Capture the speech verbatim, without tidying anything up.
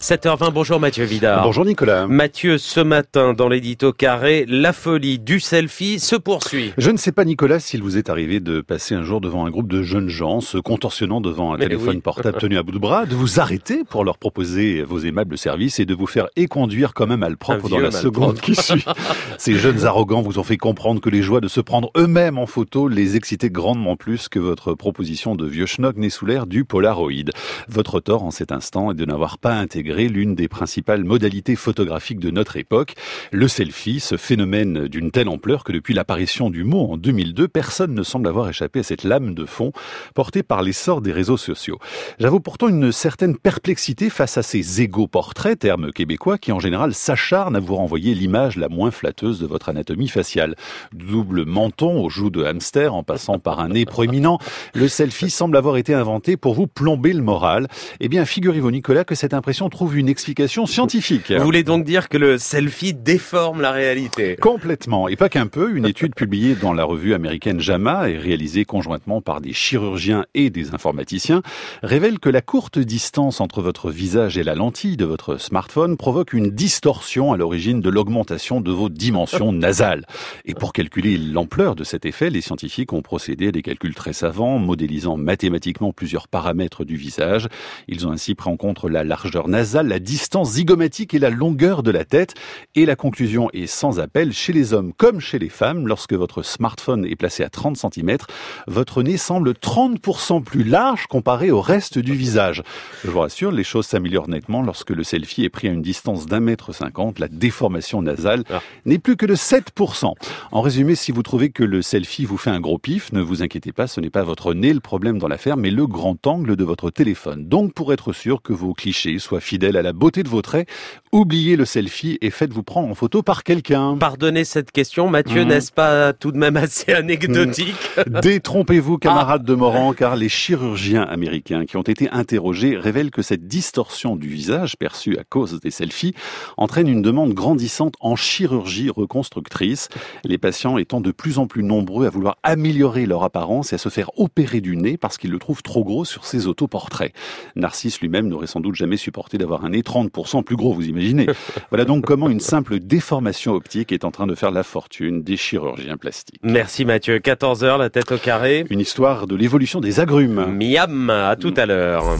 sept heures vingt, bonjour Mathieu Vidard. Bonjour Nicolas. Mathieu, ce matin dans l'édito Carré, la folie du selfie se poursuit. Je ne sais pas Nicolas s'il vous est arrivé de passer un jour devant un groupe de jeunes gens se contorsionnant devant un Mais téléphone oui. portable tenu à bout de bras, de vous arrêter pour leur proposer vos aimables services et de vous faire éconduire comme un malpropre Un dans vieux la seconde malpropre. qui suit. Ces jeunes arrogants vous ont fait comprendre que les joies de se prendre eux-mêmes en photo les excitaient grandement plus que votre proposition de vieux schnock né sous l'air du Polaroid. Votre tort en cet instant est de n'avoir pas intégré l'une des principales modalités photographiques de notre époque, le selfie, ce phénomène d'une telle ampleur que depuis l'apparition du mot en deux mille deux, personne ne semble avoir échappé à cette lame de fond portée par l'essor des réseaux sociaux. J'avoue pourtant une certaine perplexité face à ces égaux portraits, termes québécois, qui en général s'acharnent à vous renvoyer l'image la moins flatteuse de votre anatomie faciale. Double menton aux joues de hamster en passant par un nez proéminent, le selfie semble avoir été inventé pour vous plomber le moral. Eh bien, figurez-vous Nicolas que cette impression trouve une explication scientifique. Vous voulez donc dire que le selfie déforme la réalité? Complètement, et pas qu'un peu. Une étude publiée dans la revue américaine JAMA et réalisée conjointement par des chirurgiens et des informaticiens révèle que la courte distance entre votre visage et la lentille de votre smartphone provoque une distorsion à l'origine de l'augmentation de vos dimensions nasales. Et pour calculer l'ampleur de cet effet, les scientifiques ont procédé à des calculs très savants, modélisant mathématiquement plusieurs paramètres du visage. Ils ont ainsi pris en compte la largeur nasale, la distance zygomatique et la longueur de la tête. Et la conclusion est sans appel, chez les hommes comme chez les femmes, lorsque votre smartphone est placé à trente centimètres, votre nez semble trente pour cent plus large comparé au reste du visage. Je vous rassure, les choses s'améliorent nettement lorsque le selfie est pris à une distance d'un mètre cinquante. La déformation nasale Ah. n'est plus que de sept pour cent. En résumé, si vous trouvez que le selfie vous fait un gros pif, ne vous inquiétez pas, ce n'est pas votre nez le problème dans l'affaire, mais le grand angle de votre téléphone. Donc, pour être sûr que vos clichés soient fidèles à la beauté de vos traits, oubliez le selfie et faites-vous prendre en photo par quelqu'un. Pardonnez cette question, Mathieu, Mmh. n'est-ce pas tout de même assez anecdotique? Détrompez-vous, camarades de Morand, car les chirurgiens américains qui ont été interrogés révèlent que cette distorsion du visage, perçue à cause des selfies, entraîne une demande grandissante en chirurgie reconstructrice, les patients étant de plus en plus nombreux à vouloir améliorer leur apparence et à se faire opérer du nez parce qu'ils le trouvent trop gros sur ses autoportraits. Narcisse lui-même n'aurait sans doute jamais supporté d'avoir un nez trente pour cent plus gros, vous imaginez. Voilà donc comment une simple déformation optique est en train de faire la fortune des chirurgiens plastiques. Merci Mathieu, quatorze heures, la tête au carré. Une histoire de l'évolution des agrumes. Miam, à tout à l'heure.